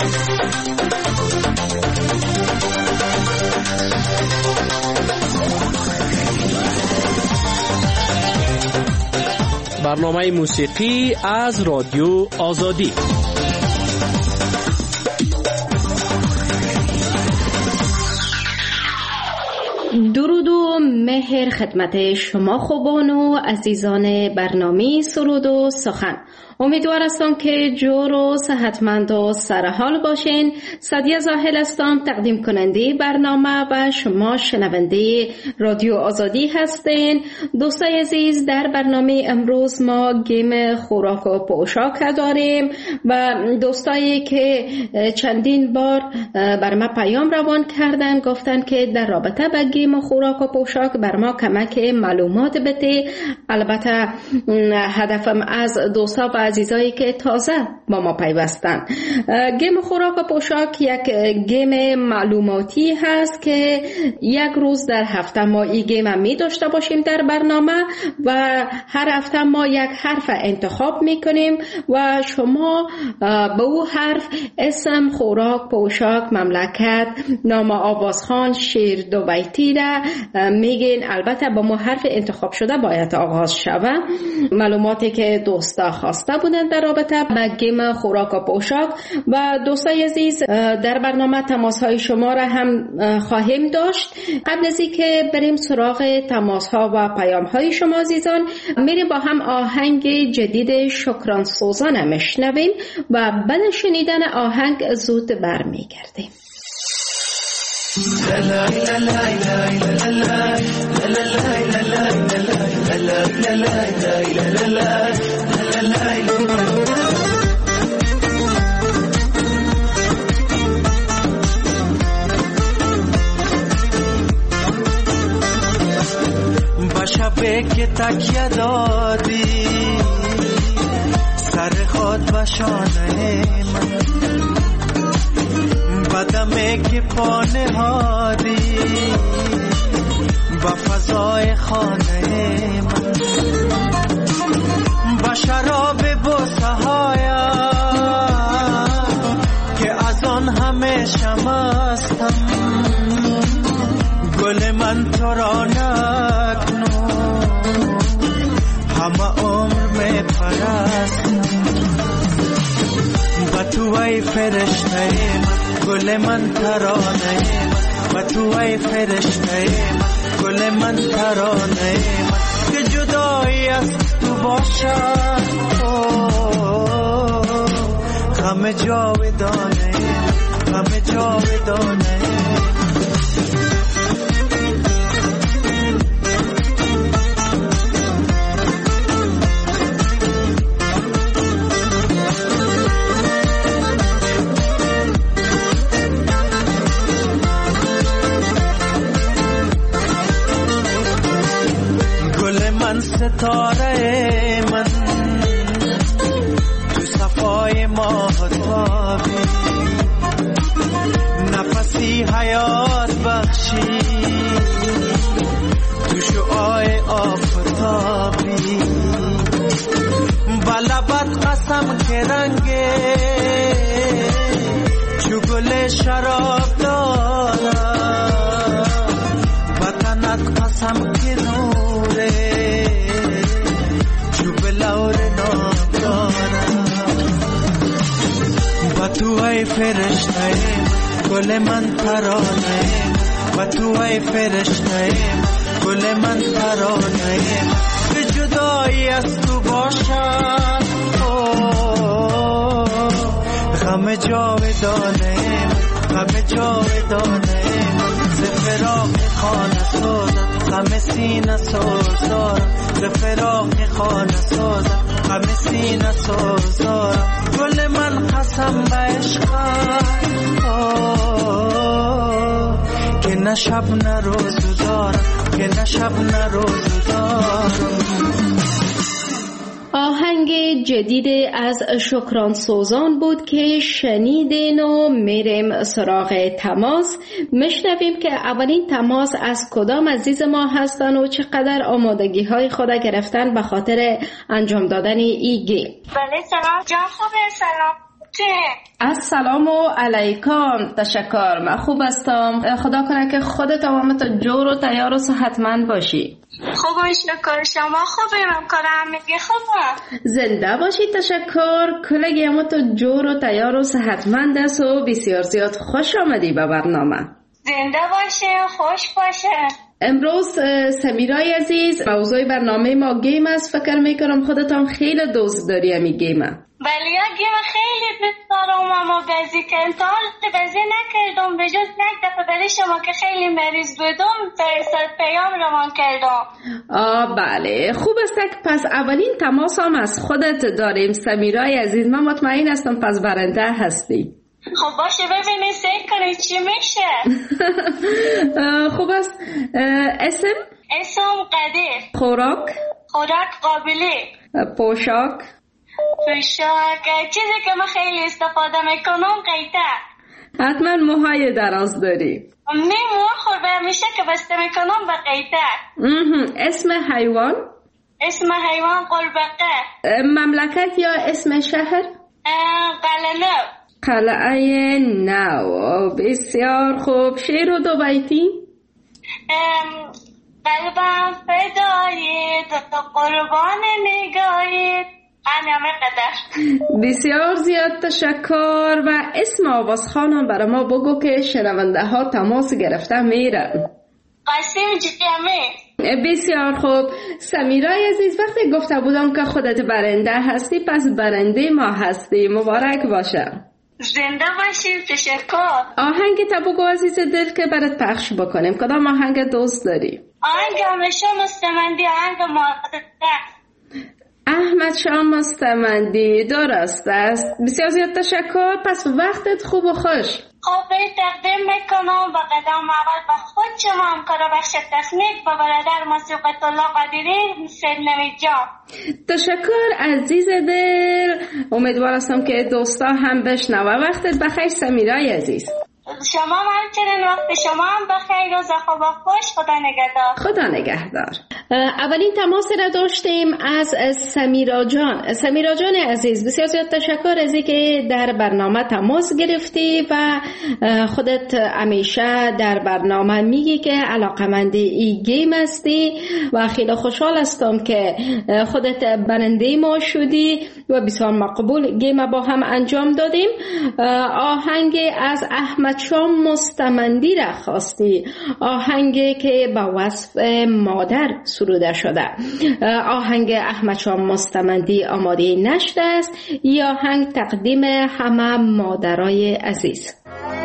برنامه موسیقی از رادیو آزادی. درود و مهر خدمت شما خوبان و عزیزان برنامه سرود و سخن. امیدوار هستم که جور و صحتمند و سرحال باشین. سعدیه زاهل هستم، تقدیم کننده برنامه و شما شنونده رادیو آزادی هستین. دوستای عزیز، در برنامه امروز ما گیم خوراک و پوشاک داریم و دوستایی که چندین بار بر ما پیام روان کردن گفتن که در رابطه با گیم خوراک و پوشاک بر ما کمک معلومات بده. البته هدفم از دوستا و عزیزایی که تازه با ما پیوستن، گیم خوراک و پوشاک یک گیم معلوماتی هست که یک روز در هفته ما این گیم می داشته باشیم در برنامه و هر هفته ما یک حرف انتخاب می کنیم و شما به او حرف اسم، خوراک، پوشاک، مملکت، نام آوازخوان، شعر دو بیتی را میگین. البته با ما حرف انتخاب شده باید آغاز شود. معلوماتی که دوستا خواسته بودن در رابطه با گیم خوراک و پوشاک و دوستای عزیز، در برنامه تماس های شما را هم خواهیم داشت. قبل از اینکه بریم سراغ تماس ها و پیام های شما عزیزان، میریم با هم آهنگ جدید شکران سوزان میشنویم و بعد شنیدن آهنگ زود برمیگردیم. با شبه که تکیه دادی سر خود و شانه من، بدمه که پا نهادی با فضای خانه من، با شراب بوسه هایم که از آن همیشه مستم، گل من تو را نکنو همه عمر می پرستم، با تو ای فرشته من، گل من ترانه من، با تو ای فرشته من، گل من ترانه من، که جدایی از تو باشد غم جاودانه، غم جاودانه. ستاره من تو صفای ماهتابی، نفسی حیات بخشی تو شعاع آفتابی، با لبت قسم که رنگه چو گل شراب دارم، با تنت قسم که نوره با تو ای فرشته گل من ترانه، با تو ای فرشته گل من ترانه، به جدایی از تو باشد غم جاودانه، غم جاودانه، ز فراق خانه سازد غم سینه سازارم، ز فراق خانه سازد غم سینه سازارم، گل من قسم به عشقم که نه شب نه روز دارم، که نه شب نه روز دارم. آهنگ جدید از شکران سوزان بود که شنیدین و میریم سراغ تماس. میشنویم که اولین تماس از کدام عزیز ما هستن و چقدر آمادگی های خود گرفتن به خاطر انجام دادن ای گیم. بله سلام جان، خوبه؟ سلام السلام علیکم. تشکر، من خوب هستم. خدا کنه که خودت و تو جور و تیار و صحتمند باشی. خوبم شکر. شما خوبیم؟ کارم میگه خوبم. زنده باشی. تشکر. کلگی تو جور و تیار و صحتمند است و بسیار زیاد خوش آمدی به برنامه. زنده باشه، خوش باشه. امروز سمیرای عزیز، موضوع برنامه ما گیم است. فکر میکنم خودتان خیلی دوست داری امی گیمه. بله، یا گیم خیلی دوست دارم اما بازی کردم. تا حالا بازی نکردم به جز یک دفعه برای شما که خیلی مریض بودم فرستاد پیام روان کردم. بله، خوب است. پس اولین تماس هم از خودت داریم سمیرای عزیز. من مطمئن هستم پس برنده هستی. خب باشه، ببینید سعی کنید چی میشه. خوب است. اسم قدیر. خوراک قابلی. پوشاک چیزی که من خیلی استفاده میکنم قیته. حتما موهای دراز داری. موها خورده میشه که بسته میکنم به قیته. اسم حیوان قلبقه. مملکت یا اسم شهر؟ قلعه نو. بسیار خوب. شعر و دو بیتی. قلبم فدایید قربان نگاهید. بسیار زیاد تشکر. و اسم آوازخانم برای ما بگو که شنونده ها تماس گرفته میرن. قاسم جمعی. بسیار خوب. سمیرای عزیز، وقتی گفته بودم که خودت برنده هستی، پس برنده ما هستی. مبارک باشه. زنده باشید. تشکر. آهنگ تا بگو عزیز دل که برات پخش بکنیم. کدام آهنگ دوست داری؟ آهنگ احمد شاه مستمندی. آهنگ احمد شاه مستمندی. درست است. بسیار زیاد تشکر. پس وقتت خوب و خوش. خب تقدیم میکنم با قدم اول به خود شما همکار بخش تکنیک و برادر موسیقیت الله قدیری سلمی جان. تشکر عزیز دل. امیدوار هستم که دوستا هم بشنوه. وقتت بخیر سمیرای عزیز. شما همچنین وقت شما هم بخیر. روز خوب و خوش. خدا نگهدار. خدا نگهدار. اولین تماس را داشتیم از سمیرا جان عزیز. بسیار زیاد تشکر از اینکه در برنامه تماس گرفتی و خودت همیشه در برنامه میگی که علاقمند این گیم هستی و خیلی خوشحال هستم که خودت برنده ما شدی و بسیار مقبول گیم با هم انجام دادیم. آهنگ از احمد شاه مستمندی را خواستی، آهنگی که با وصف مادر سروده شده. آهنگ احمد شاه مستمندی آماده نشده است. این آهنگ تقدیم همه مادرای عزیز.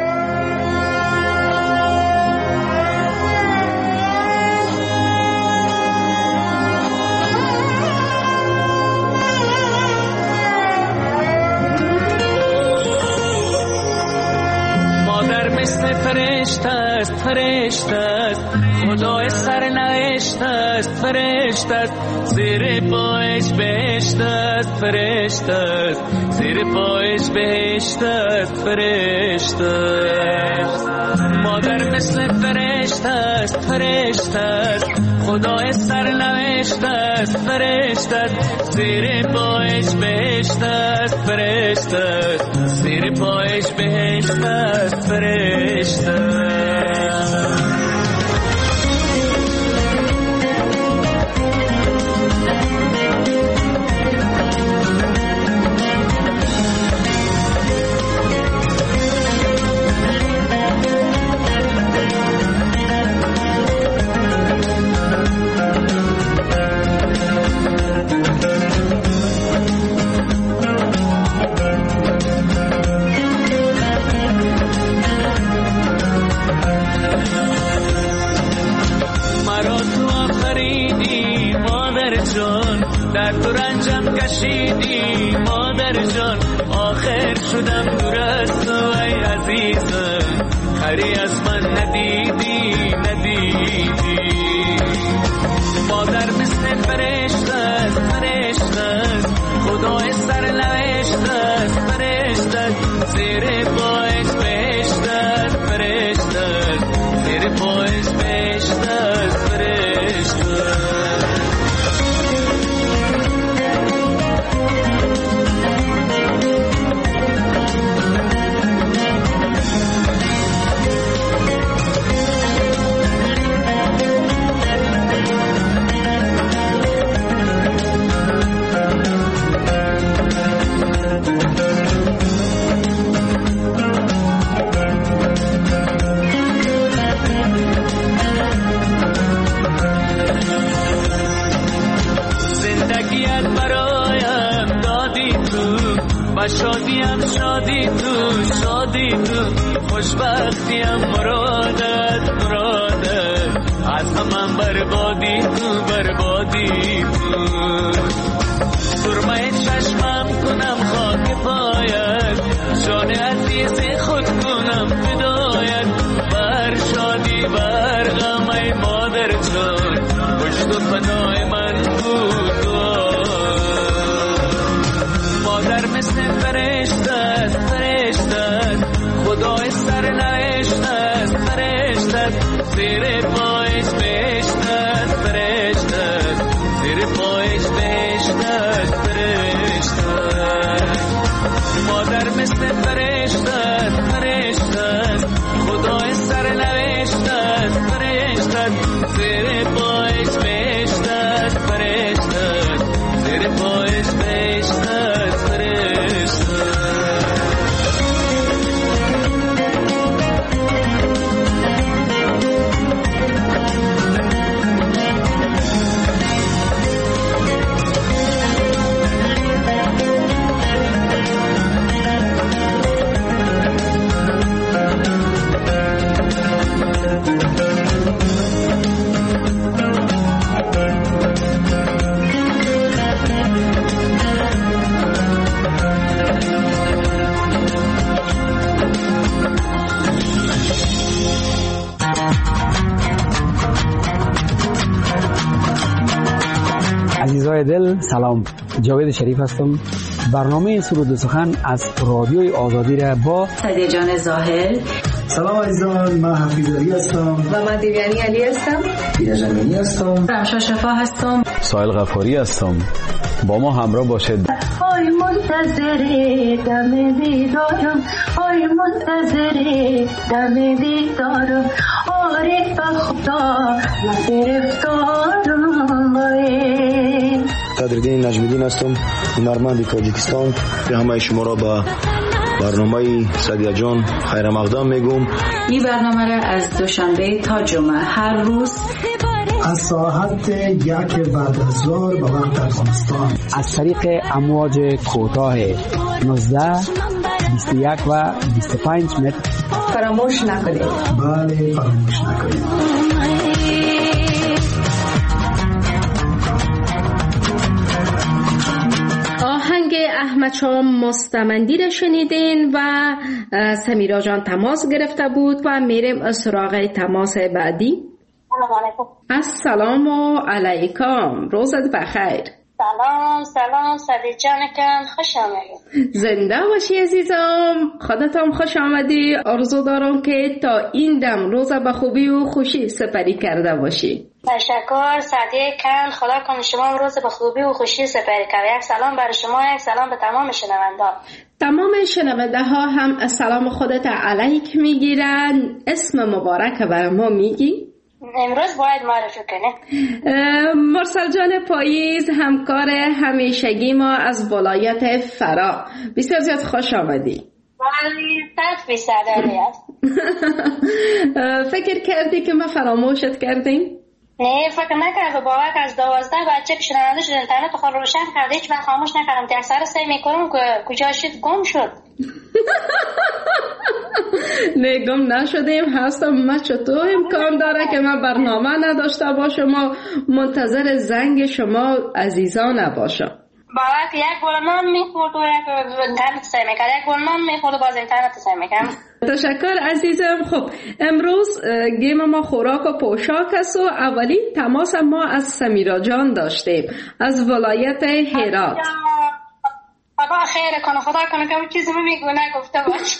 فرشته است خدای سرنوشت است. فرشته است زیر پایش بهشت است. فرشته است زیر پایش بهشت است. فرشته است مادر مثل فرشته است. فرشته است خدای سرنوشت است. فرشته است زیر پایش بهشت است. فرشته است زیر پایش بهشت است. فرشته است در تو رنجم کشیدی مادر جان. آخر شدم دور از تو ای عزیزم. خری از من ندیدی مادر مثل فرشته است. فرشته است خدای سرنوشت است. فرشته است زیر پایش بهشت است. فرشته است زیر پایش بهشت است. فرشته است خوشی تو شادی تو خوشبختیم مرادت از همم بربادی تو سرمه چشمم کنم خاک پایت جان عزیز خود کنم فدایت بر شادی بر غم ای مادر جان پشت و پناه من بود مادر مثل فرشته است خدای سر نوشته است فرشته است زیر پایش بهشته است فرشته است زیر پایش بهشته است فرشته است مادر مثل فرشته است خدای سر نوشته است فرشته است زیر پایش بهشته است فرشته است زیر پایش بهشته است فرشته عزیزای دل سلام، جاوید شریف هستم. برنامه سرود و سخن از رادیوی آزادی را با سعدیه جان ظاهر. سلام عزیزان، من حفیظ علی هستم و من دیویانی علی هستم. دیده جمینی هستم. رمشا شفا هستم. سایل غفاری هستم. با ما همراه باشید. آی منتظر دم دیدارم، آی منتظر دم دیدارم، عارف خدا گرفتارم. صدرالدین نجمیدین هستم، هنرمند تاجیکستان. به همه شما را به برنامه سعدیه جان خیر مقدم میگم. این برنامه را از دوشنبه تا جمعه هر روز از ساعت 1 بعد از ظهر به وقت افغانستان از طریق امواج کوتاه 19 21 و 25 متر فراموش نکنید. بله، فراموش نکنید. آهنگ احمد شاه مستمندی را شنیدین و سمیرا جان تماس گرفته بود و میریم سراغ تماس بعدی. السلام علیکم، روزت بخیر. سلام سعدیه جانکم، خوش آمدید. زنده باشی عزیزم، خودتم خوش آمدی. آرزو دارم که تا این دم روز به خوبی و خوشی سپری کرده باشی. تشکر سعدیه کن، خدا کنه شما روز به خوبی و خوشی سپری کرد. یک سلام برای شما، یک سلام به تمام شنونده. تمام شنونده ها هم سلام خودت علیک میگیرن. اسم مبارک برای ما میگی؟ امروز باید معرفی کنه. مرسل جان پاییز، همکار همیشگی ما از ولایت فرا، بسیار زیاد خوش آمدی. ولی 100% عالی است. فکر کردی که ما فراموشت کردیم؟ نه، فکر نکردم. باور از 12 بچه که شنونده شد اینترنت خود روشن کرده، هیچ وقت خاموش نکردم. که اکثر سعی میکنم که کجا شد گم شد. نه گم نشدیم، هستم. ما چطور امکان داره که من برنامه نداشته باشم و منتظر زنگ شما عزیزان نباشم. باور که یک بار نان میخورد و یک اینترنت سعی میکرد، یک بار نان میخورد و باز اینترنت سعی میکرد. تشکر عزیزم. خب امروز گیم ما خوراک و پوشاک است و اولین تماس ما از سمیرا جان داشتیم از ولایت هرات. بابا خیر کنه، خدا کنه که چیزی میگو نگفته باش.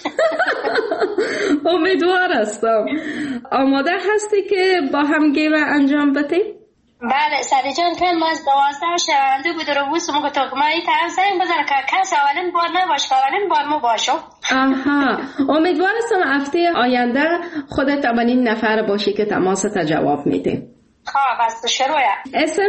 امیدوار هستم. آماده هستی که با هم گیم انجام بدیم؟ بله سعدیه جان، که ما از 12 شنونده بود رو بوسم که تو ما این طرف زنگ بزن که کس اولین بار نباش که اولین بار ما باشم. آها، امیدوار هستم هفته آینده خودت اولین نفر باشی که تماست جواب میده. خب از شروع. اسم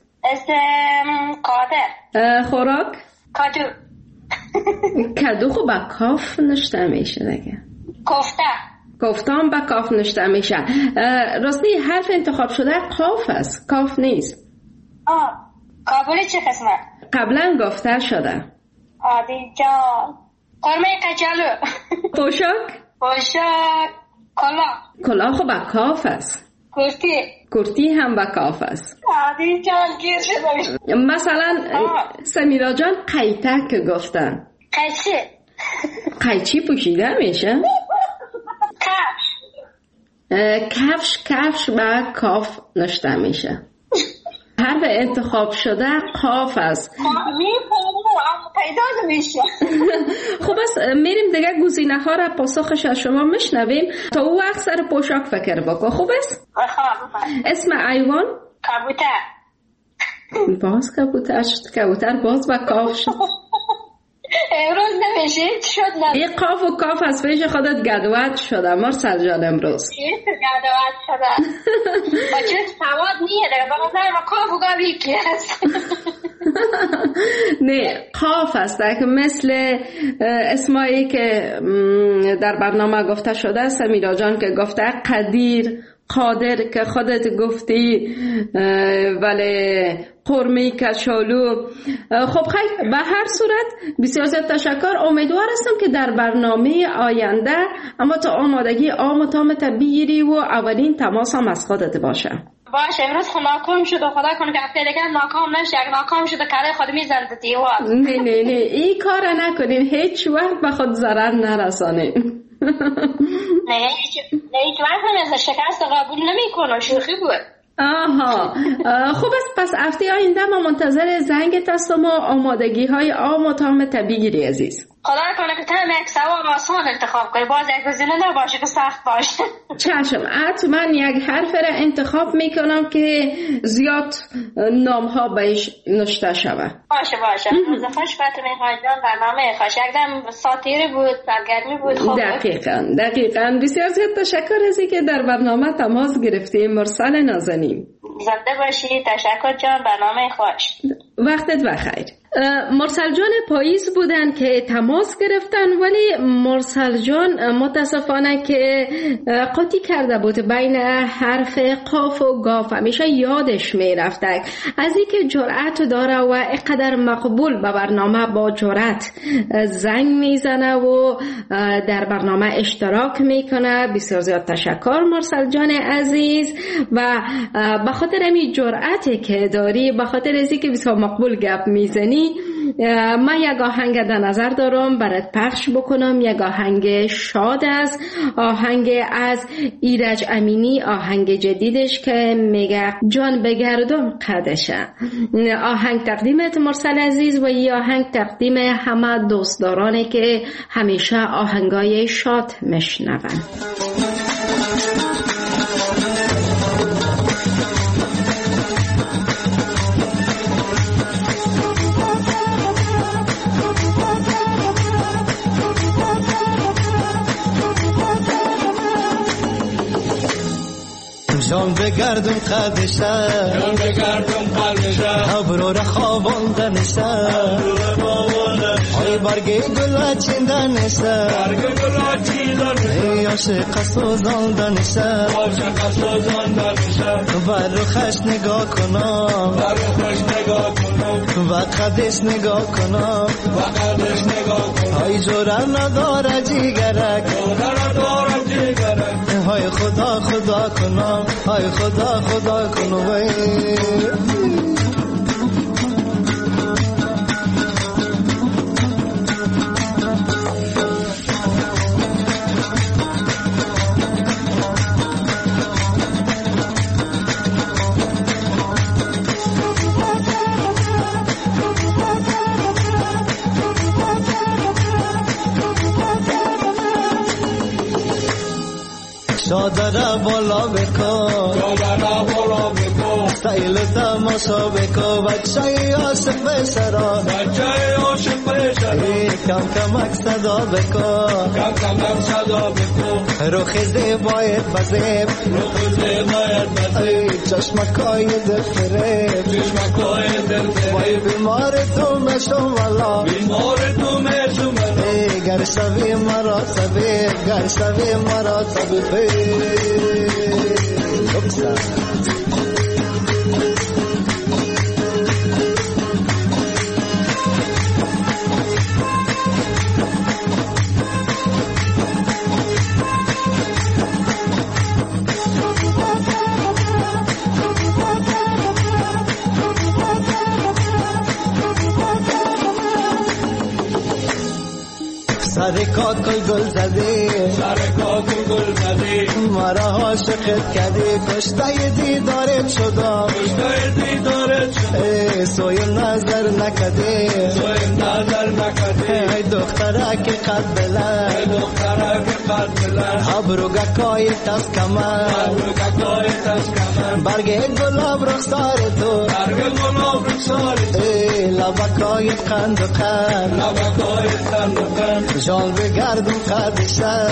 قادر. خوراک کادو. کادو خب با کاف نشته میشه دیگه. کفتان با کاف نشته میشه. راستی حرف انتخاب شده قاف است، کاف نیست. کابلی چه قسمت؟ قبلا گفته شده. عادی جان قرمه کچالو. پوشاک کلاه خب با کاف است. کرتی هم با کاف است. عادی جان گیر شده. مثلا سمیرا جان قیتک گفتن. قیچی پوشیده میشه؟ کفش با کاف نشته میشه. حرف انتخاب شده قاف است. پیدا نمیشه. خب بس میریم دیگه گزینه ها را پاسخش از شما میشنویم. تا او وقت سر پوشاک فکر بکن. خوب است؟ اسم ایوان؟ کبوتر. باز کبوتر شد. کبوتر باز با کاف شد. امروز نمیشه شد نه. این قاف و کاف از پیش خودت گدوت شده مرسل جان امروز. گدوت شده. با چه سواد نیه دیگه. با نظر ما کاف و کاف یکی هست. نه قاف است که مثل اسمایی که در برنامه گفته شده. سمیرا جان که گفته قدیر، قادر که خودت گفتی، ولی قرمه کچالو. خب خیلی به هر صورت بسیار زیاد تشکر. امیدوار هستم که در برنامه آینده اما تا آمادگی آمتامت بگیری و اولین تماس هم از خودت باشه. باشه امروز خود ناکام شد و خدا کنه که هفته دیگه ناکام نشه. اگه ناکام شد کله خود میزنده دیوار. نه این کار نکنین. هیچ وقت به خود ضرر نرسانین. نه هیچ وقت هم از شکست قبول نمی کنم. شوخی بود. آها خوب است. پس هفته آینده ما منتظر زنگت هستم و آمادگی های آم و تام بگیری عزیز. خدا کنه که تم یک سوال آسان انتخاب کنی. باز یک گزینه نباشه که سخت باشه. چشم. حتما یک حرف را انتخاب میکنم که زیاد نام ها بهش نشته شود. باشه روز خوش فاطمه خانجان. برنامه خوش یکدم ساتیری بود، سرگرمی بود. خوب دقیقاً بسیار زیاد تشکر از اینکه در برنامه تماس گرفتیم. مرسل نازنین زنده باشی. تشکر جان. برنامه خوش. وقتت بخیر. مرسل جان پاییز بودن که تماس گرفتن، ولی مرسل جان متاسفانه که قاطی کرده بود بین حرف قاف و گاف. همیشه یادش میرفته از اینکه جرأت داره و اینقدر مقبول به برنامه با جرأت زنگ میزنه و در برنامه اشتراک میکنه. بسیار زیاد تشکر مرسل جان عزیز. و به خاطر همین جرأتی که داری، به خاطر از اینکه بسیار مقبول گپ میزنی، من یک آهنگ در نظر دارم برات پخش بکنم. یک آهنگ شاد است. آهنگ از ایرج امینی. آهنگ جدیدش که میگه جان بگردم قدشه. آهنگ تقدیمت مرسل عزیز و این آهنگ تقدیم همه دوستدارانی که همیشه آهنگای شاد میشنون. جان بگردم قدشه ابرو را خواباندنشه ای برگی گل چیندنشه ای عاشق سوزاندنشه بر روخش نگاه کنم و قدش نگاه کنم ای جوره نداره جیگرک های خدا کنم های خدا کنم شادره بالا بکن سیل تماشا بکن بچه عاشق بشرا کم کمک صدا بکن روخ زیبایت بزیب چشمکای دل فریب وای بیمار تو مشم والا گر شوی مرا طبیب گر شوی مرا طبیب شرکات گل زدی مرا عاشقت کردی کشته دیدارت شدم سوی نظر نکدی ای دختره که قد بلند ابروگه کای تس کمن برگ گلاب رخسار تو لبکای قند و قند جان بگردم قدشن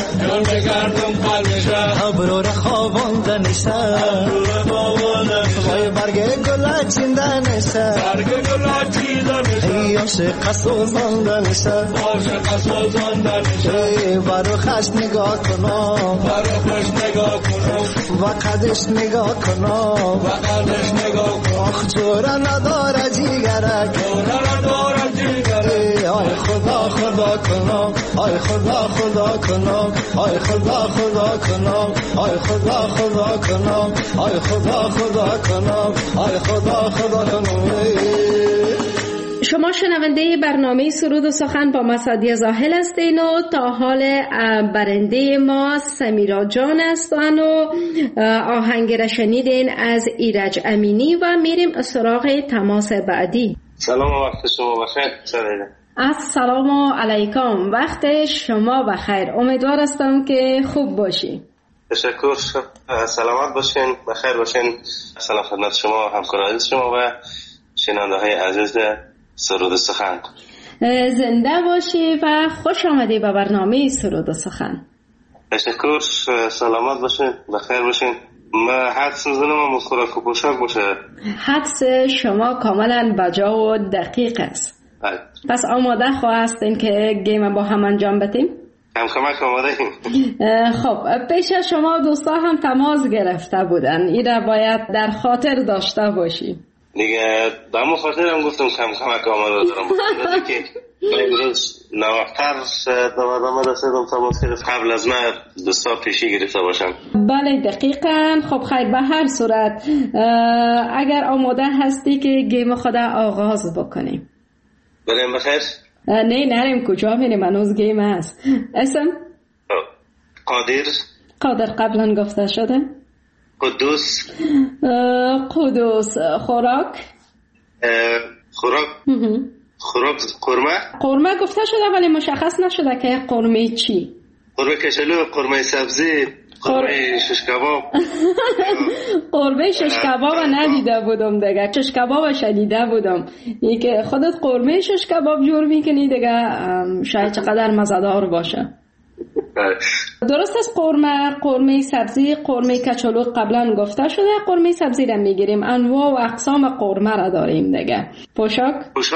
ابرو را خواباندنشن وای برگ گلا چیندنشن عاشق سوزاندنشن برو خش نگاه کنم و قدش نگاه کنم آخ جوره نداره جیگرک آی خدا خدا کنم آی خدا خدا کنم آی خدا خدا کنم آی خدا خدا کنم آی خدا خدا کنم آی خدا خدا کنم. شما شنونده برنامه سرود و سخن با مسعدی زاهل هستین و تا حال برنده ما سمیرا جان هستن و آهنگ را شنیدین از ایرج امینی و میریم سراغ تماس بعدی. سلام و وقت شما بخیر. السلام علیکم، وقت شما بخیر. امیدوار هستم که خوب باشی. تشکر، سلامت باشین، بخیر باشین. سلام خدمت شما، همکار عزیز شما و شنونده های عزیز سرود و سخن. زنده باشی و خوش آمدی به برنامه سرود و سخن. تشکر، سلامت باشین، بخیر باشین. ما حدس میزنم خوراک و پوشاک باشه. حدس شما کاملا بجا و دقیق است. پس آماده هستین که گیم با هم انجام بدیم؟ کمک آماده ایم. خب پیش از شما دوستا هم تماس گرفته بودن، این را باید در خاطر داشته باشی. دیگه به همون خاطر هم گفتم کمک آماده دارم که امروز نوقتر دوادامه رسیدم تماس گرفت قبل از من دوستا پیشی گرفته باشم. بله دقیقاً. خب خیر، به هر صورت اگر آماده هستی که گیم خود آغاز بکنیم. بریم بخیر؟ نه نریم، کجا میریم؟ هنوز گیم هست. اسم؟ قادر قبلا گفته شده. قدوس. خوراک قرمه گفته شده ولی مشخص نشده که قرمه چی. قرمه کچلو، قرمه سبزی، قرمه شش کباب. قرمه شش کباب ندیده بودم دیگه، شش کباب شنیده بودم. این که خودت قرمه شش کباب جور میکنی دیگه شاید چقدر مزه‌دار باشه. درست است. قرمه سبزی، قرمه کچلو قبلا گفته شده. قرمه سبزی را میگیریم، انواع و اقسام قرمه را داریم دیگه. پوشاک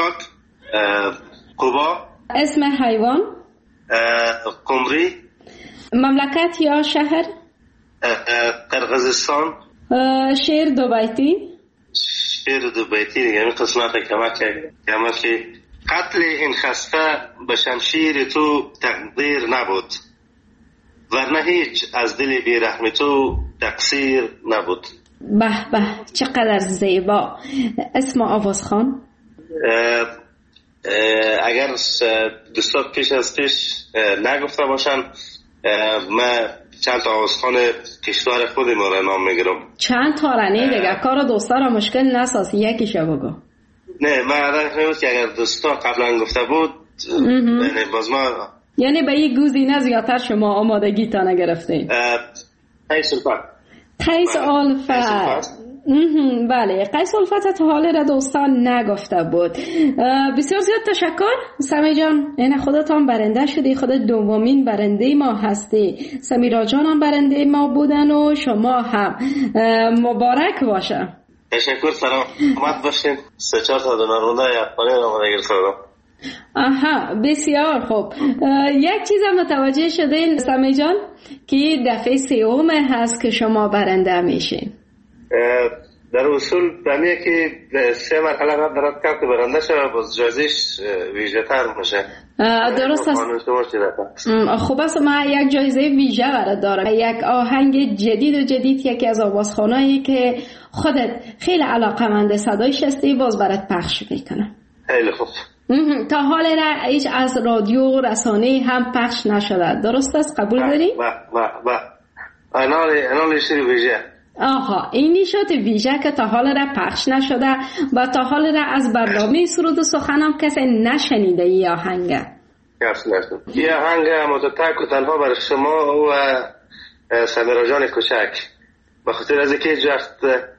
قبا. اسم حیوان قمری. مملکت یا شهر قرقیزستان. شعر دو بیتی دیگه این قسمت کمک که قتل این خسته به شمشیر تو تقدیر نبود، ورنه هیچ از دل بیرحم تو تقصیر نبود. به به چقدر زیبا. اسم آوازخوان. اگر دوستان پیش نگفته باشن من چند تا آوازخوان کشور خود ما را نام میگیرم. چند تا را نه دیگه، کار دوستا را مشکل نساز، یکیشو بگو. نه من عدد نمید که اگر دوستا قبلا گفته بود باز ما یعنی به یک گزینه زیادتر شما آمادگی تا نگرفتین. قیس الفت. بله، قیس الفت تا حال را دوستان نگفته بود. بسیار زیاد تشکر سمی جان، این خودت هم برنده شدی، خودت دومین برنده ما هستی. سمیرا جان هم برنده ما بودن و شما هم مبارک باشه. تشکر، سلامت باشین. 3-4 تا دونرونده یقبانه آماده گرفته دارم. آها بسیار خوب. یک چیز هم متوجه شدین سمی جان که دفعه 3 هست که شما برنده میشین. در اصول بمیه که 3 مرحله رد درد کرد که برنده شد باز جایزش ویژه تر میشه. درست است. خوب است. من یک جایزه ویژه برات دارم، یک آهنگ جدید یکی از آوازخوانایی که خودت خیلی علاقه‌مند صدایش هستی، باز برات پخش میکنم. خیلی خوب. تا حال را هیچ از رادیو رسانه هم پخش نشده، درست است؟ قبول داری؟ انال شیر ویژه. آها، این نشات ویژه که تا حال را پخش نشده و تا حال را از برنامه سرود و سخنم کسی نشنیده ای آهنگ. این آهنگ تک و تنها برای شما و سمیرا جان کوچک، به خاطر از اینکه هیچ وقت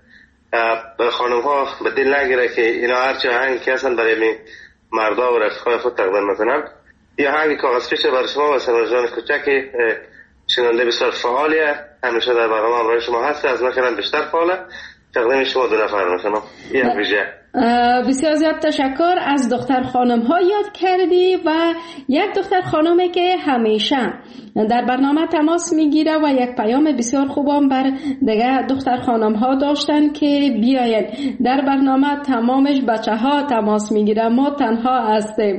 خانم ها به دل نگیره که اینا هرچی آهنگ که هستن برای مردا و رفقای خود تقدیم میکنن. این آهنگ کاغذ پیش برای شما و سمیرا جان کوچک، شنونده بسیار فعالیه، همیشه در برنامه همراه شما هست، از من خیلی بیشتر فعاله. تقدیم شما 2 نفر میکنم. این ویژه. بسیار زیاد تشکر. از دختر خانم ها یاد کردی و یک دختر خانمی که همیشه در برنامه تماس میگیره و یک پیام بسیار خوبم بر دیگه دختر خانم ها داشتن که بیاین در برنامه. تمامش بچه ها تماس میگیره، ما تنها هستیم.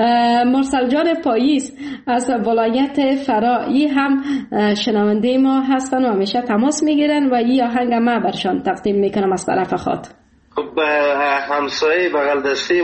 مرسل جان پاییز از ولایت فرایی هم شنونده ما هستن و همیشه تماس میگیرن و این آهنگ ما برشان تقدیم میکنم از طرف خود. خب همسایه بغل دستی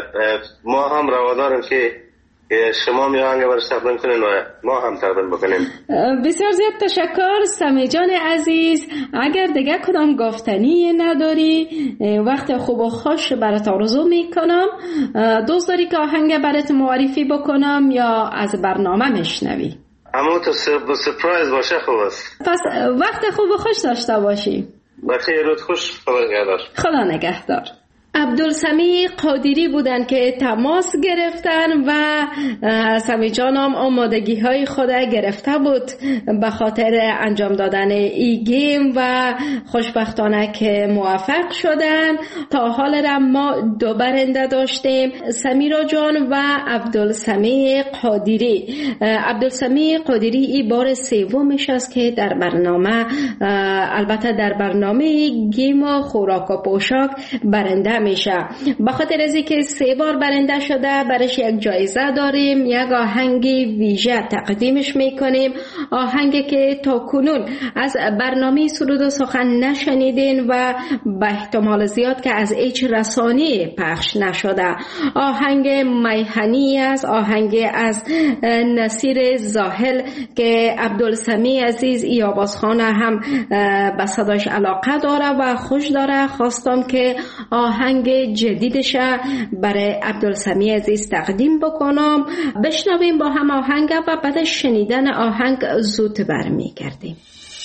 ما هم رواداریم که شما میانگه برش تقدیم کنین و ما هم تقدیم بکنیم. بسیار زیاد تشکر سمی جان عزیز. اگر دیگه کدام گفتنی نداری وقت خوب و خوش برات آرزو میکنم. دوست داری که آهنگ برات معرفی بکنم یا از برنامه میشنوی؟ همون تو سپرایز باشه خوب است. پس وقت خوب و خوش داشته باشی. بخیر، روز خوش. خدا نگهدار. عبدالسمیع قادری بودن که تماس گرفتن و سمی جانم آمادگی های خود گرفته بود به خاطر انجام دادن ای گیم و خوشبختانه که موفق شدن. تا حال را ما 2 برنده داشتیم، سمیرا جان و عبدالسمیع قادری. عبدالسمیع قادری این بار 3مش است که در برنامه، البته در برنامه گیم و خوراک و پوشاک برنده میشه. به خاطر از اینکه 3 بار برنده شده برایش یک جایزه داریم، یک آهنگ ویژه تقدیمش میکنیم، آهنگی که تا کنون از برنامه سرود و سخن نشنیدین و به احتمال زیاد که از هیچ رسانه‌ای پخش نشده. آهنگ میهنی است، آهنگ از نصیر زاهل که عبدالسمیع عزیز ای آوازخانه هم به صداش علاقه داره و خوش داره. خواستم که آهنگ جدیدش برای عبدالسمیع عزیز تقدیم بکنم. بشنویم با هم آهنگ و بعد شنیدن آهنگ زود برمیگردیم.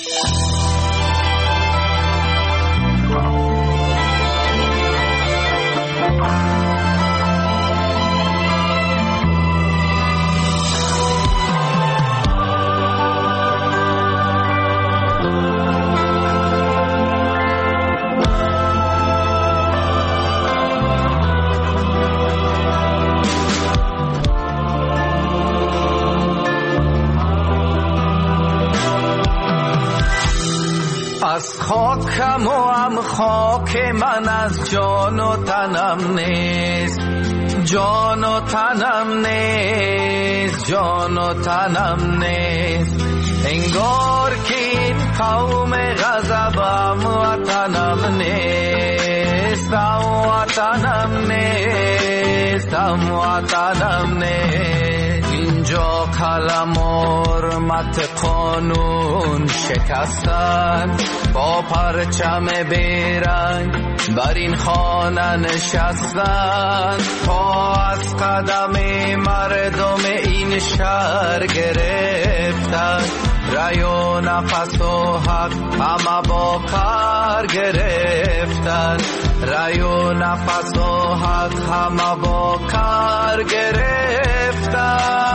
از خاکم و هم خاک من، از جان و تنم نیست، جان و تنم نیست، جان و تنم نیست. انگار که این قوم غضبم وطنم نیست، وطنم نیست، وطنم نیست. اینجا قلم حرمت قانون شکستن، با پرچم بیرنگ بر این خانه نشستن، پا از قدم مردم این شهر گرفتن، رای و نفس و حق همه با کار گرفتن، رای و نفس و حق همه با کار گرفتن.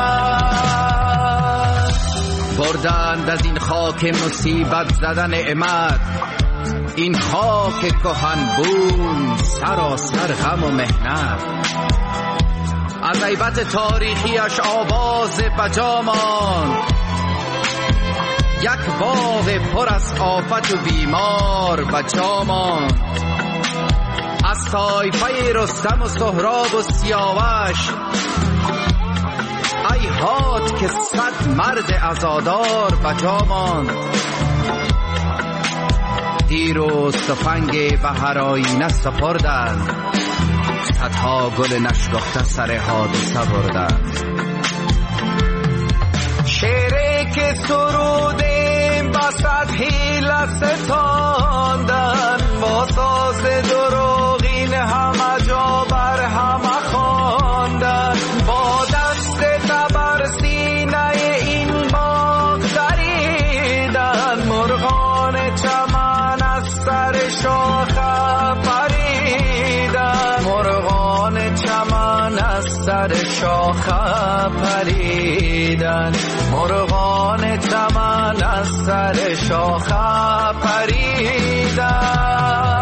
بردند از این خاک مصیبت زدن نعمت، این خاک کهن بوم سراسر غم و محنت. از هیبت تاریخیش آواز بجامان، یک باغ پر از آفت و بیمار بجامان. از طایفه رستم و سهراب و سیاوش، ای هات که 100 مرد عزادار بجامان. تیر و سپنگ به هر آینه سپردند، صدها گل نشکفته سر حادثه بردن. شعری که سرودیم با صد حیله ستاندن، با ساز دروغین همه جا بر همه خواندن، با دست تبر سینه این باغ دریدن، مرغان چمن از سر شاخه پریدن، مرغان چمن از سر شاخه پریدن، مرغان چمن از سر شاخه پریدن.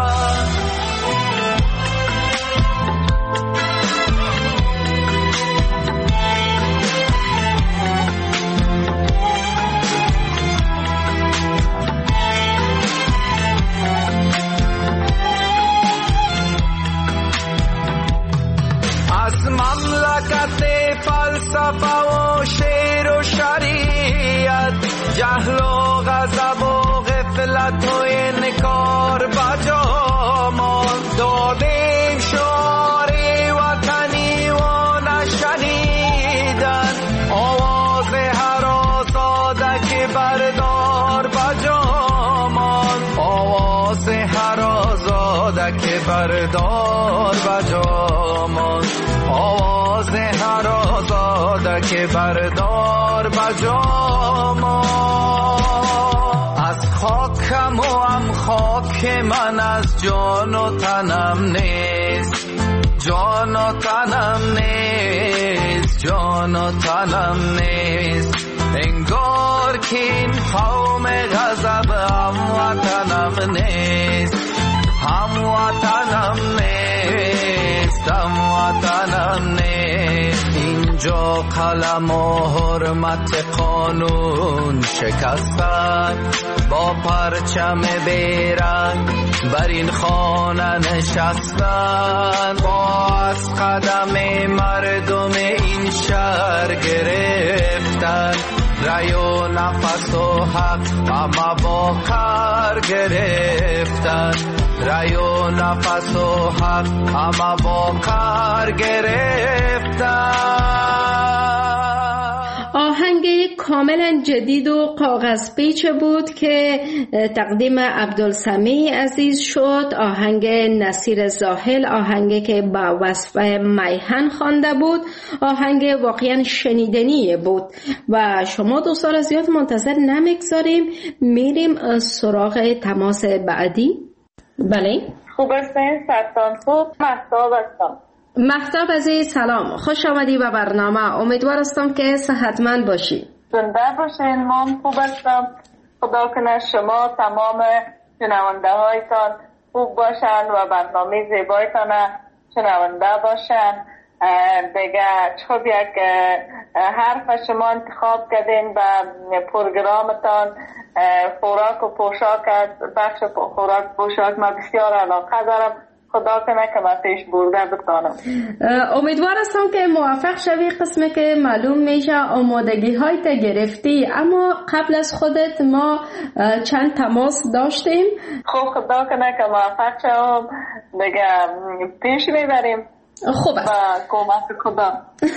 مملکت فلسفه و شعر و شریعت، جهل و غضب و غفلت و انکار بجا ماند، دادیم شعار وطنی و نشنیدن، آواز هر آزاده که بردار بجا ماند، آواز هر آزاده که بردار بجا ماند، آواز هر آزاده که بردار بجا ماند. از خاکم و هم خاک من از جان و تنم نیست، جان و تنم نیست، جان و تنم نیست، انگار که این قوم غضب هم وطنم نیست، هم وطنم نیست، هم وطنم نیست. اینجا قلم و حرمت قانون شکستن، با پرچم بیرنگ بر این خانه نشستن، با از قدم مردم این شهر گرفتن، رای و نفس و حق همه با کار گرفتن، رای و نفس و حق همه با کار گرفتن. آهنگ کاملا جدید و کاغذ پیچ بود که تقدیم عبدالسمیع عزیز شد. آهنگ نصیر زاهل، آهنگی که با وصف میهن خوانده بود، آهنگ واقعا شنیدنی بود و شما دوستان زیاد منتظر نمیگذاریم، میریم سراغ تماس بعدی. بله خوب هستین؟ ستان خوب. مهتاب هستم. مهتاب عزیز سلام، خوش آمدی به برنامه. امیدوار هستم که صحتمند باشی. زنده باشین. من خوب هستم. خدا کنه شما تمام شنونده هایتان خوب باشن و برنامه زیبایتان شنونده باشن. دیگه خوب یک حرف شما انتخاب کردین به پروگرامتان خوراک و پوشاک است. بخش خوراک و پوشاک ما بسیار علاقه دارم. خدا کنه که من پیش برده بتانم. امیدوار هستم که موفق شوی. قسمی که معلوم میشه آمادگی هایت گرفتی، اما قبل از خودت ما چند تماس داشتیم. خب خدا کنه که موفق شوم. دیگه پیش میبریم. خوب است. با کمک خدا.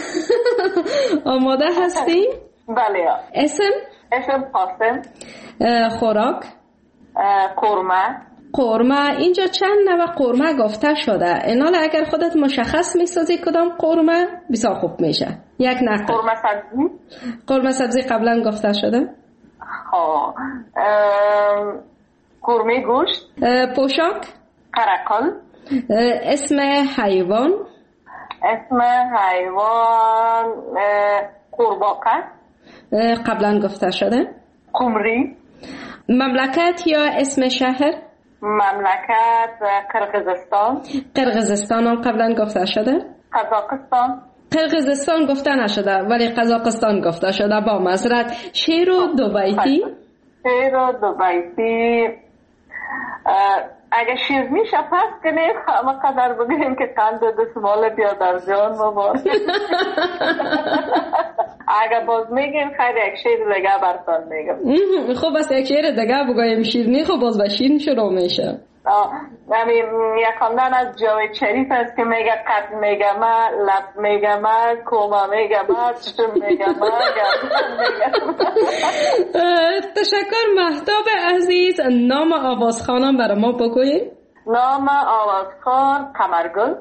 آماده هستی؟ بله. اسم قاسم. خوراک قورمه. قورمه. اینجا چند نوع قورمه گفته شده، اینالا اگر خودت مشخص میسازی کدام قورمه بسیار خوب میشه. یک نقل قورمه سبزی. قورمه سبزی قبلا گفته شده. قورمه گوشت. پوشاک قرقل. اسم حیوان. اسم حیوان قورباغه. قبلا گفته شده. قمری. مملکت یا اسم شهر. مملکت قرقیزستان. قرقیزستان هم قبلا گفته شده. قزاقستان. قرقیزستان گفته نشده ولی قزاقستان گفته شده. با معذرت. شعر و دو بیتی. شعر و دو بیتی اگه شیر میشه پس کنیم همه قدر بگیم که قند دستمال بیا در جان مبار. اگه باز میگیم خیلی یک شیر دیگه برتان میگم. خوب است یک شیر دیگه بگویم. شیرنی خب باز به شیر شروع میشه. یک خواندن از جاوید شریف است که میگه قد میگه ما، لب میگه ما، کوما میگه ما، چشم میگه ما، گردن میگه ما. تشکر مهتاب عزیز. نام آوازخوانم برای ما بگویید. نام آوازخوان قمرگل.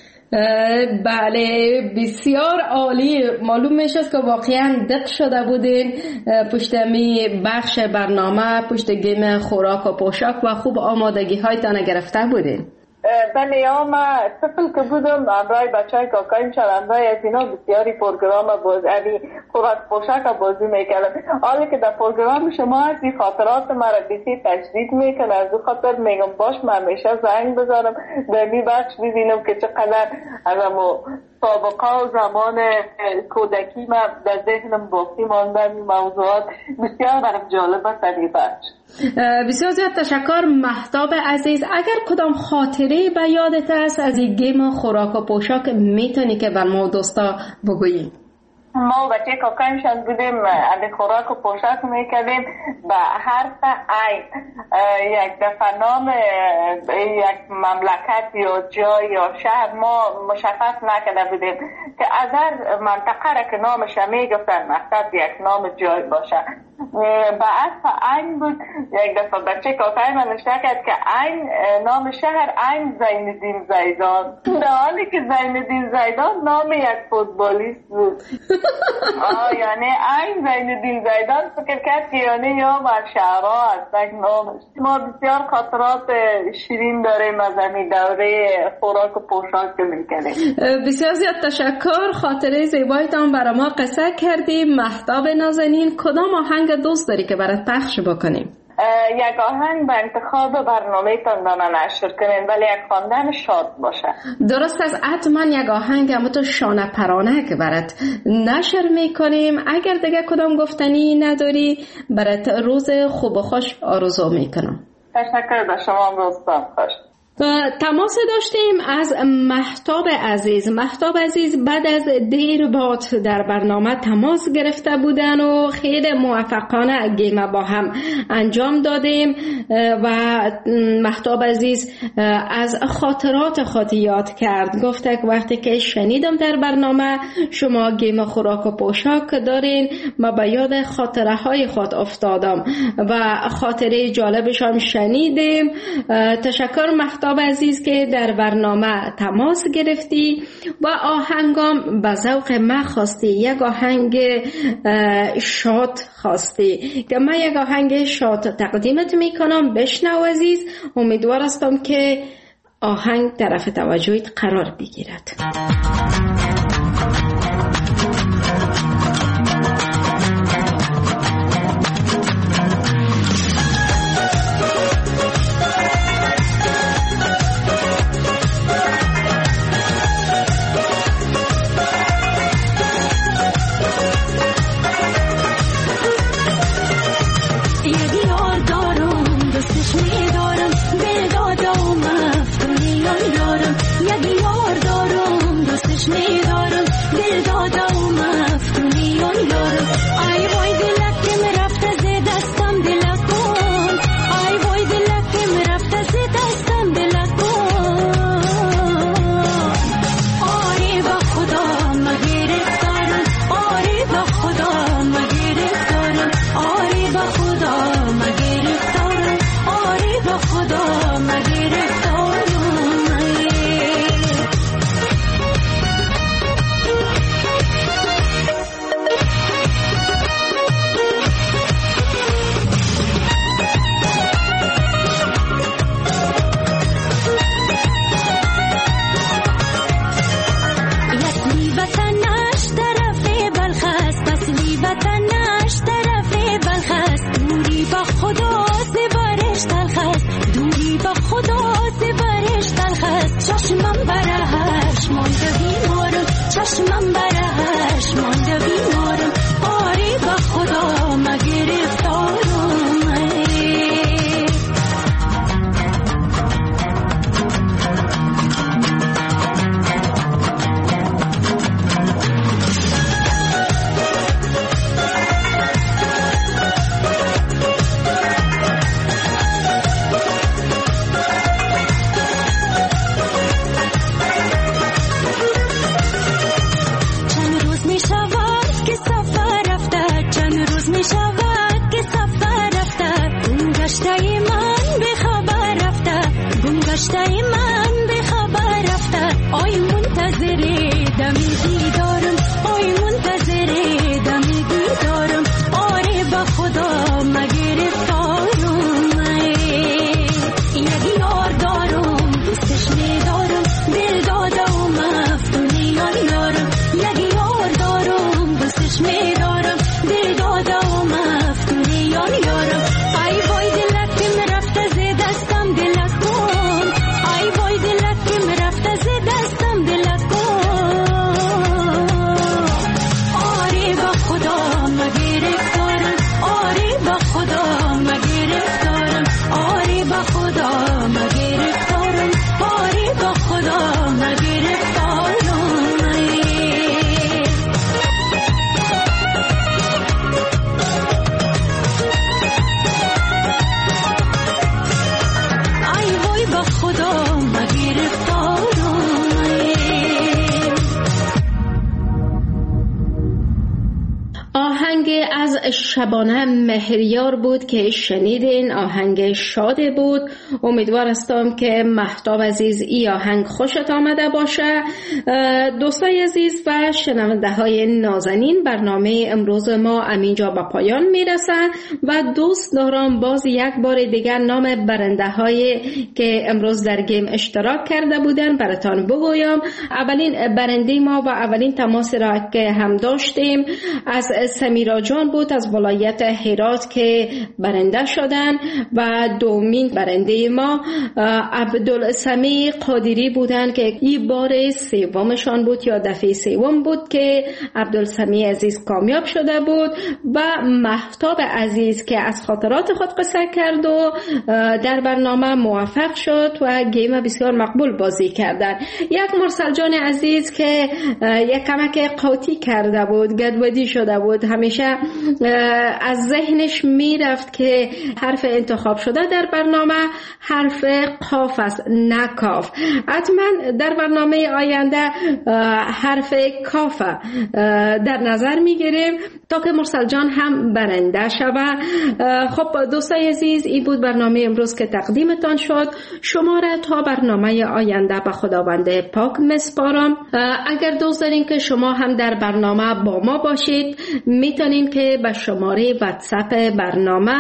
بله بسیار عالی. معلوم میشه که واقعا دق شده بودین پشت می بخش برنامه، پشت گیم خوراک و پوشاک و خوب آمادگی هایتان گرفته بودین. بله ما طفل که بودم همراه بچه های کاکایم شنونده از اینا بسیاری پروگرام خوراک پوشاک بازی میکردم. حالی که در پروگرام شما از این خاطرات مرا بسی تجدید میکنه، از او خاطر میگم باش من همیشه زنگ بذارم در این بخش ببینم که چقدر از سابقه و زمان کودکی من در ذهنم باقی مانده. این موضوعات بسیار برام جالب است در این بخش. بسیار زیاد تشکر مهتاب عزیز. اگر کدام خاطره به یادت است از این گیم خوراک و پوشاک میتونی که بر ما دوستا بگویی؟ ما بچه کاکایمشان بودیم از خوراک و پوشاک میکردیم به حرف عین یک دفعه نام یک مملکت یا جای یا شهر ما مشخص نکرده بودیم که از هر منطقه را که نامش میگفتن مقصد یک نام جای باشه. به حرف عین بود. یک دفعه بچه کاکایم نوشته کرد که عین نام شهر عین زینالدین زیدان، در حالی که زینالدین زیدان نام یک فوتبالیست بود. یعنی عین زینالدین زیدان فکر کرد که یعنی یا من شهرها هستن نامش. ما بسیار خاطرات شیرین داریم از همین دوره خوراک و پوشاک که میکنیم. بسیار زیاد تشکر. خاطره زیبایتان برای ما قصه کردیم. مهتاب نازنین کدام آهنگ دوست داری که برات پخش بکنیم؟ یک آهنگ به انتخاب برنامه تان نشر کنین ولی یک خواندن شاد باشه. درست است. حتما یک آهنگ اما تو شانه پرانه که برات نشر میکنیم. اگر دیگه کدام گفتنی نداری برات روز خوب و خوش آرزو میکنم. تشکر به شما. روزتان خوش. تماس داشتیم از مهتاب عزیز. مهتاب عزیز بعد از دیر باد در برنامه تماس گرفته بودن و خیلی موفقانه گیم با هم انجام دادیم و مهتاب عزیز از خاطرات خود یاد کرد. گفته که وقتی که شنیدم در برنامه شما گیم خوراک و پوشاک دارین ما به یاد خاطره های خود افتادم و خاطره جالبش هم شنیدیم. تشکر مهتاب عزیز که در برنامه تماس گرفتی و آهنگام به ذوق من خواستی. یک آهنگ شاد خواستی که من یک آهنگ شاد تقدیمت میکنم. بشنو عزیز. امیدوار هستم که آهنگ طرف توجهت قرار بگیرد. شبانه مهریار بود که شنیدین. آهنگ شاده بود. امیدوار هستم که مهتاب عزیز ای آهنگ خوشت آمده باشه. دوستای عزیز و شنونده های نازنین، برنامه امروز ما همینجا به پایان میرسه و دوست دارم باز یک بار دیگر نام برنده هایی که امروز در گیم اشتراک کرده بودن براتان بگویم. اولین برنده ما و اولین تماس را که هم داشتیم از سمیرا جان بود از ولایت هرات که برنده شدن و دومین برنده ما عبدالسمی قادری بودن که این بار سومشان بود یا دفعه سوم بود که عبدالسمی عزیز کامیاب شده بود و مهتاب عزیز که از خاطرات خود قصه کرد و در برنامه موفق شد و گیم بسیار مقبول بازی کردن. یک مرسل جان عزیز که یک کمک قاطی کرده بود، گدودی شده بود، همیشه از ذهنش میرفت که حرف انتخاب شده در برنامه حرف قاف است نه کاف. حتما در برنامه آینده حرف کاف در نظر میگیریم تا که مرسل جان هم برنده شود. خب دوستای عزیز، این بود برنامه امروز که تقدیمتان شد. شما را تا برنامه آینده به خداوند پاک مسپارم. اگر دوست دارین که شما هم در برنامه با ما باشید، میتونین که به شماره واتساپ برنامه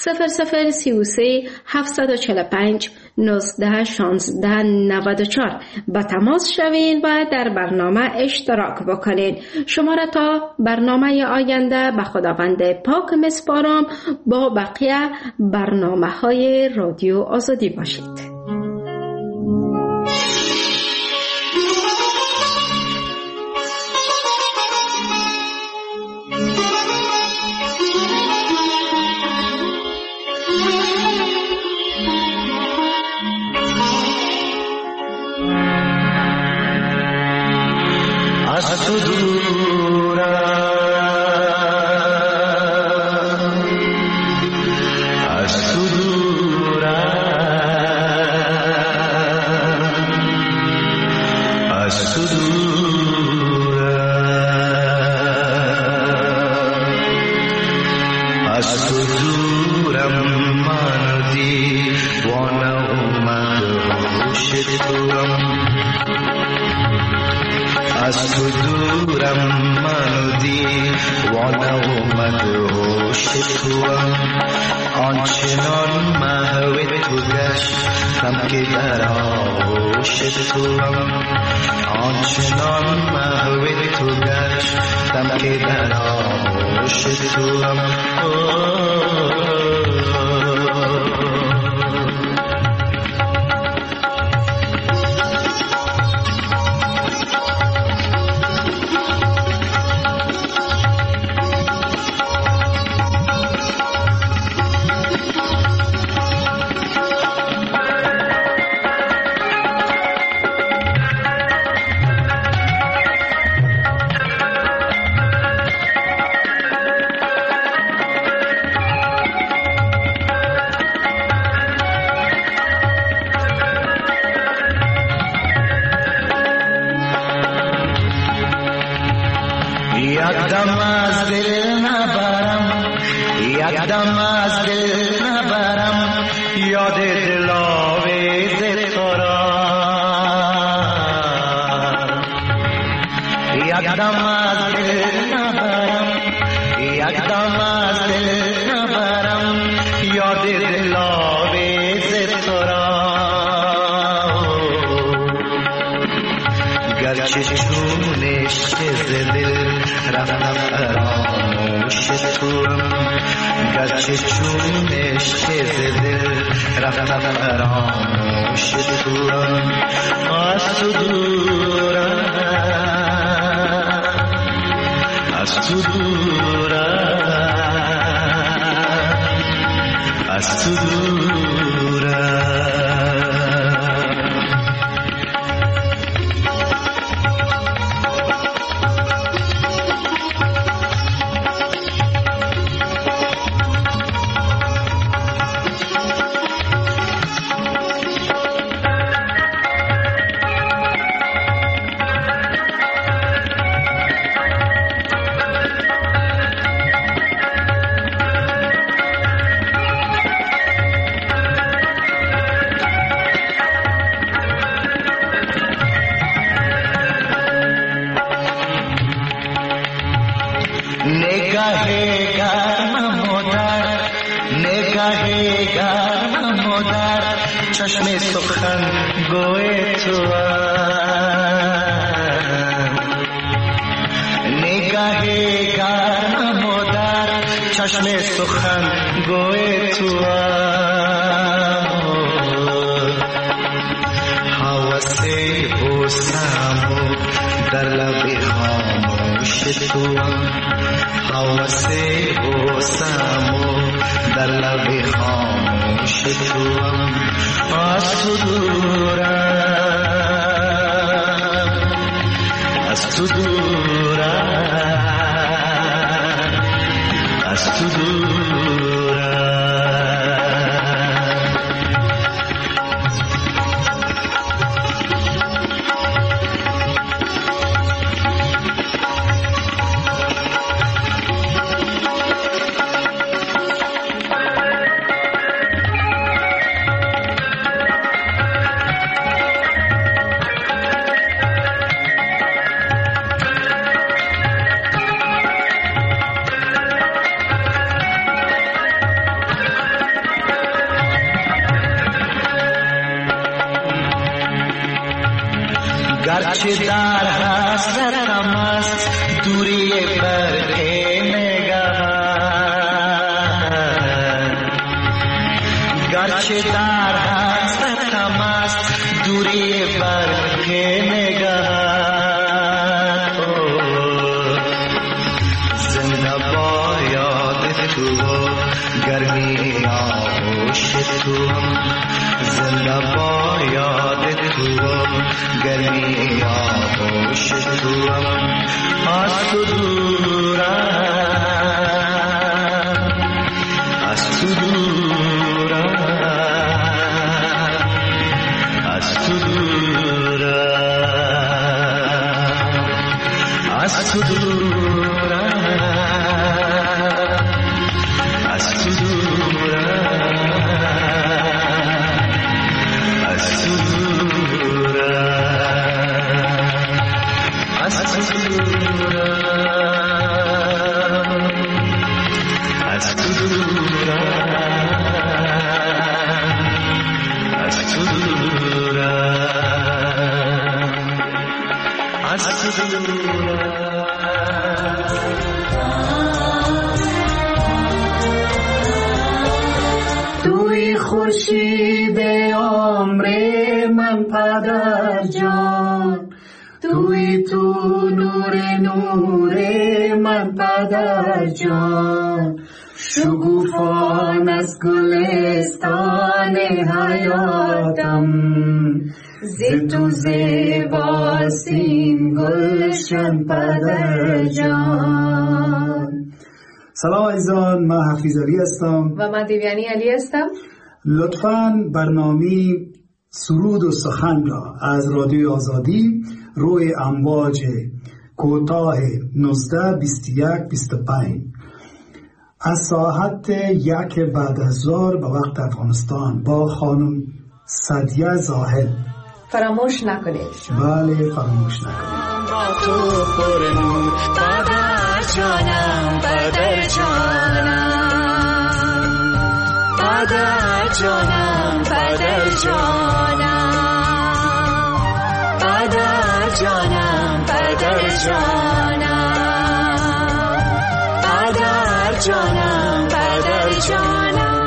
0033 745 19 16 94 با تماس شوین و در برنامه اشتراک بکنین. شما را تا برنامه آینده به خداوند پاک مسپارم. با بقیه برنامه های رادیو آزادی باشید. از تو دورم، از تو دورم، از تو دورم، از تو دورم، من دیوانه اومد خوش دورم. از تو دورم، من دیوانه اومد هوش توام. آنچنان محو تو گشتم که در آغوش توام. آنچنان محو تو گشتم که در آغوش توام. یکدم از دل نبرم، یکدم از دل نبرم، یاد دلاویز تو را. یکدم از دل نبرم، یکدم از دل نبرم، دل آویز تو را گرچه چون عشق دل رفتم فراموش توام گرچه چون عشق دل رفتم فراموش توام از تو دورم از تو دورم از تو دورم چشم سخن گوی تو نگاه گرم و در چشم سخن گوی تو حوث بوسم و در لب خاموش تو حوث بوسم و در لب خاموش تو از تو دورم از تو دورم از تو دورم گرچه در حسرتم است دوری برق نگاه گرچه در حسرتم است دوری برق نگاه زنده با یاد تو گرمی آغوش تو زنده با یاد تو گرمی آغوش تو از تو دورم از تو دورم از تو دورم از تو دورم از تو دورم از تو توی خورشید عمر من پدر جان توی تو نور من پدر جان شگوفان از گلستان حیاتم ز تو زیباست گلشن پدر جان. سلام عزیزان، من حفیظ علی هستم و من دیویانی علی هستم. لطفاً برنامه سرود و سخن را از رادیوی آزادی روی امواج کوتاه 19 21 25 از ساعت 1 بعد از ظهر به وقت افغانستان با خانم سعدیه زاهد فراموش نکنید. بله فراموش نکنید. با تو پرنور پدر جانم پدر جانم پدر جانم پدر جانم پدر جانم پدر جانم پدر جانم پدر جانم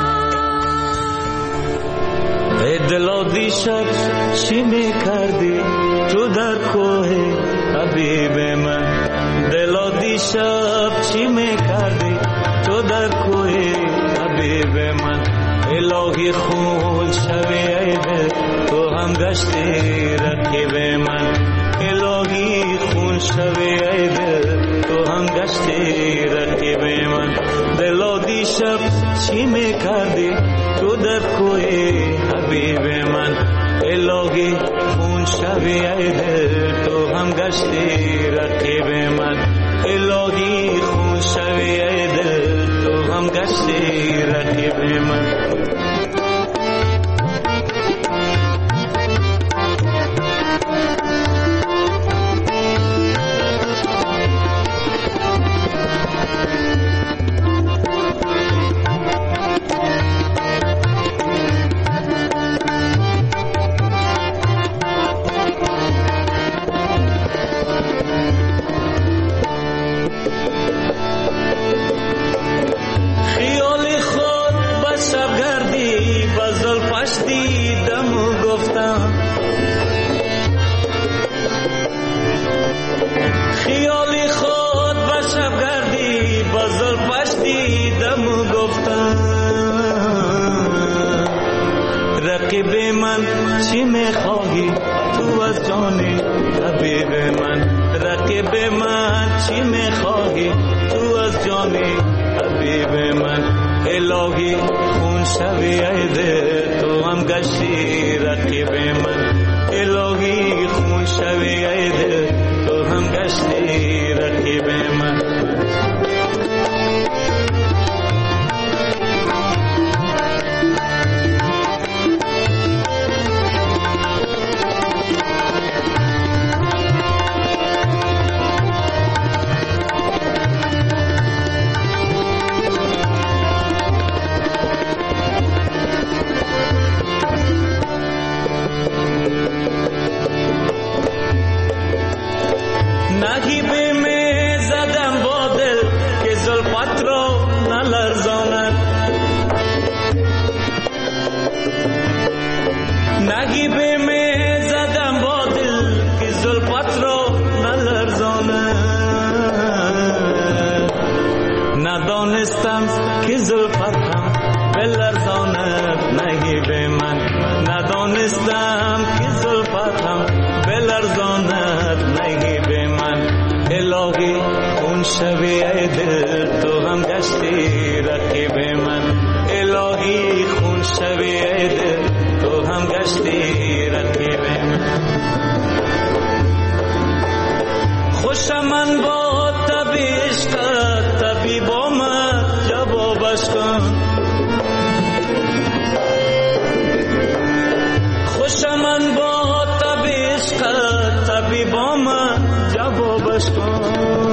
ای دلا دیشب چی میکردی تو در کوه حبیب من دلا دیشب چی میکردی تو در کوه حبیب من الهی خون شوی ای دل تو هم گشتی رقیب من الهی خون شوی ای دل تو هم گشتی رقیب من دلا دیشب چی میکردی تو در کوه حبیب من الهی خون شوی ای دل تو هم گشتی رقیب من الهی خون شوی ای دل تو هم گشتی رقیب من رقیب من چی میخواهی تو از جان حبیب من رقیب من چی میخواهی تو از جان حبیب من الهی خون شوی ای دل تو هم گشتی رقیب من الهی خون شوی ای دل تو هم گشتی رقیب من نگیبه می زدم با دل که زلفت را نلرزاند نگیبه می زدم با دل که زلفت را نلرزاند ندانستم که زلفت هم بلرزاند نگیبه من ندانستم که زلفت هم بلرزاند نگیبه من الهی اون شبی ای دل تو هم گشتی رقیب من الهی خون شبی ای دل تو هم گشتی رقیب من خوشم من با طبی عشقت طبی با من جوابش کن خوشم من با طبی عشقت طبی با من جوابش کن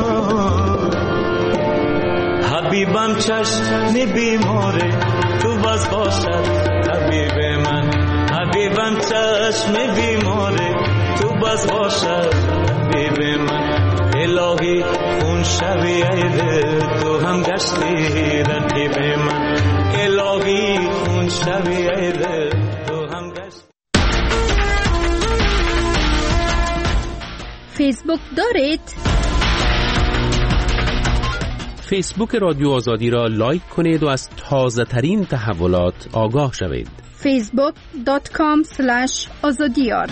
حبیبم چشم بیماره تو بس باشد حبیب من حبیبم چشم بیماره تو بس باشد حبیب من الهی خون شوی ای دل تو هم گشتی رقیب من الهی خون شوی ای دل تو هم گشتی فیسبوک دارید؟ فیسبوک رادیو آزادی را لایک کنید و از تازه ترین تحولات آگاه شوید. facebook.com/azadiyar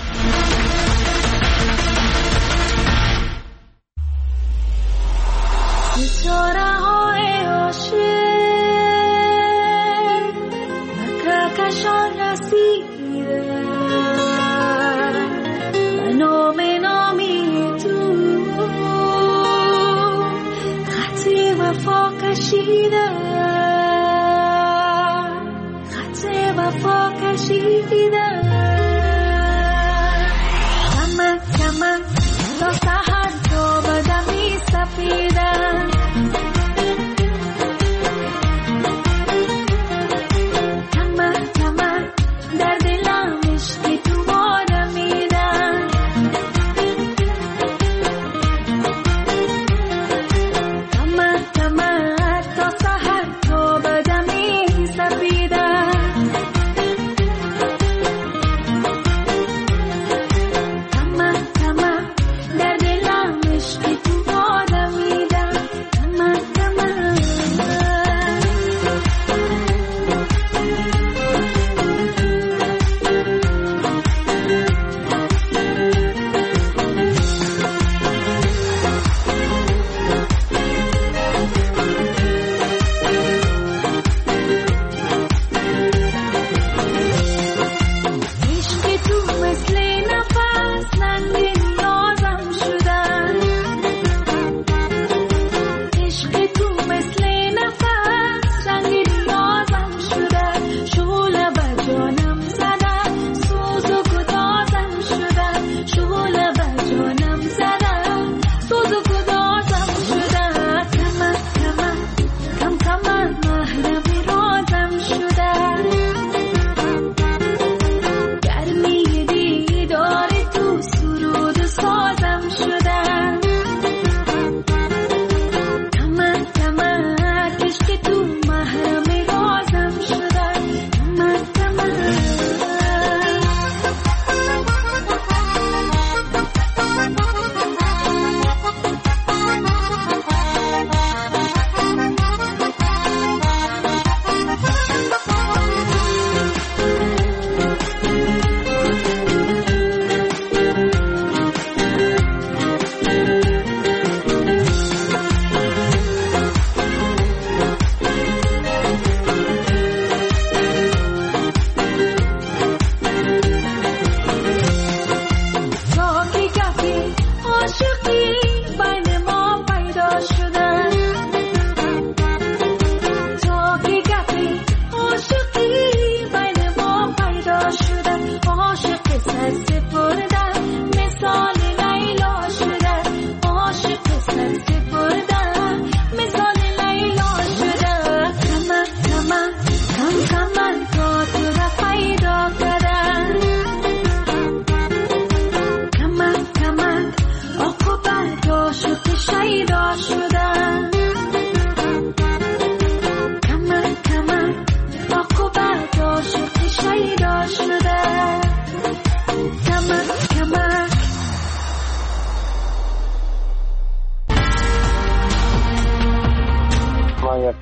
وفا کشیدم خط وفا کشیدم کمن کمن تا سحر تو بدمی سفیدم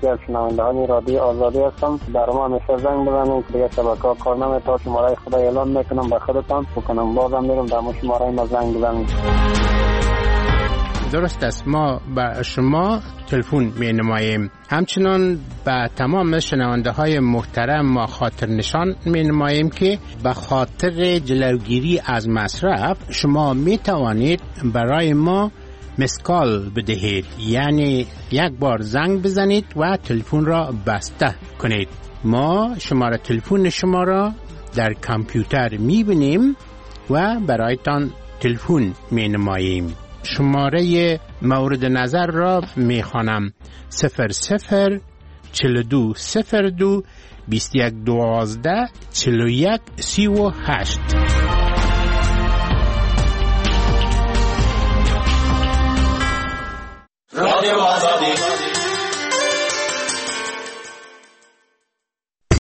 یکی از شنوندهان رادیو آزادی هستم. در ما همیشه زنگ بزنید که دیگه شبکه‌ها کار نمی‌کنه. شماره خدا اعلام میکنم به خودتان بکنم، بازم میگم در شماره ما زنگ بزنید. درست است، ما به شما تلفن می نماییم. همچنان به تمام شنونده های محترم ما خاطر نشان می نماییم که به خاطر جلوگیری از مصرف شما می توانید برای ما مسکال بدهید، یعنی یک بار زنگ بزنید و تلفن را بسته کنید. ما شماره تلفن شما را در کامپیوتر می بینیم و برایتان تلفن می نماییم. شماره مورد نظر را می خوانم: 00 42 02 21 12 41 38. رادیو آزادی